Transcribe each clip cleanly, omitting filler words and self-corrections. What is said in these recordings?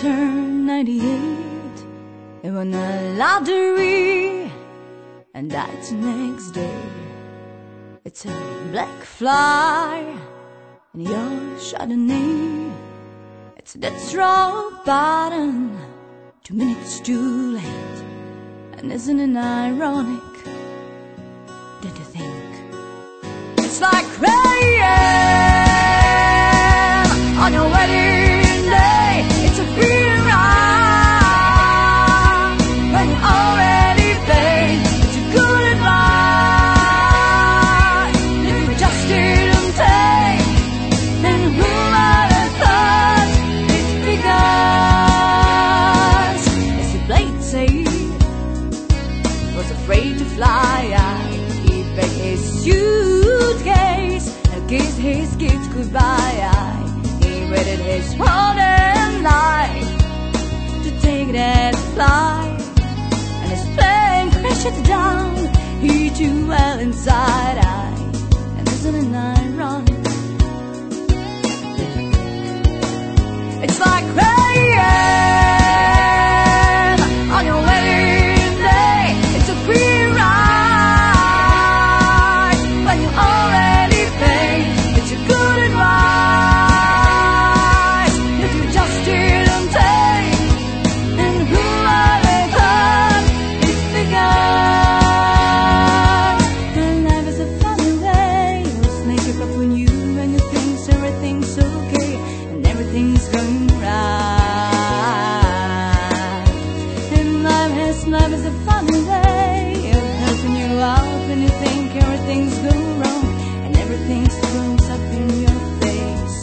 turned 98. It won a lottery and died the next day. It's a black fly in your Chardonnay. It's a death rock bottom, 2 minutes too late. And isn't it ironic, don't you think? It's like rain on your wedding day. It's a free ride when you already paid. It's a good advice if you just didn't take. Then who would have thought it's because as the blade said, was afraid to fly. He packed his suitcase and kissed his gift goodbye. He waited his whole damn life to take that flight, and his plane crashed down. He too well inside. And isn't it ironic? It's like rain on your wedding day. It's a free ride when you already paid. It's a good advice if you just didn't take. And who would have thought it's because and life is a funny way. You snake it up when you and you think everything's okay and everything's going right. And life is a funny way of helping you out when you think everything's going wrong and everything throws up in your face.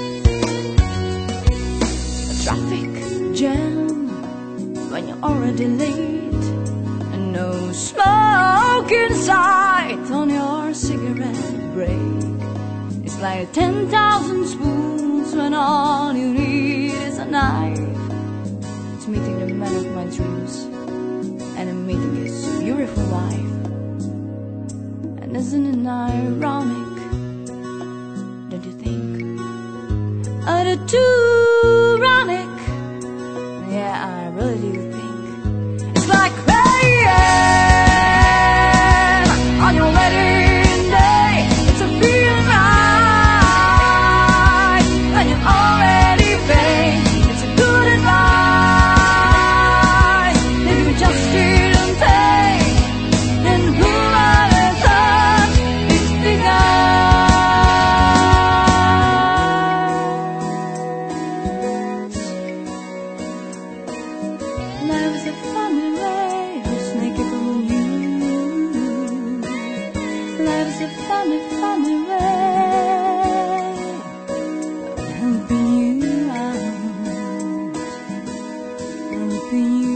A traffic jam when you're already late, and no smoke inside on your cigarette break. It's like 10,000 spoons when all you need is a knife. It's meeting the man of my dreams and I'm meeting his beautiful wife. And isn't it ironic, don't you think? The too ironic. Yeah, I really do think. It's like rain on your wedding day. It's a free ride when you already paid. It's a good advice if you just didn't take. And who would have thought it's because life is a funny way of snaking on you. Life is a funny, funny way of helping you out, helping you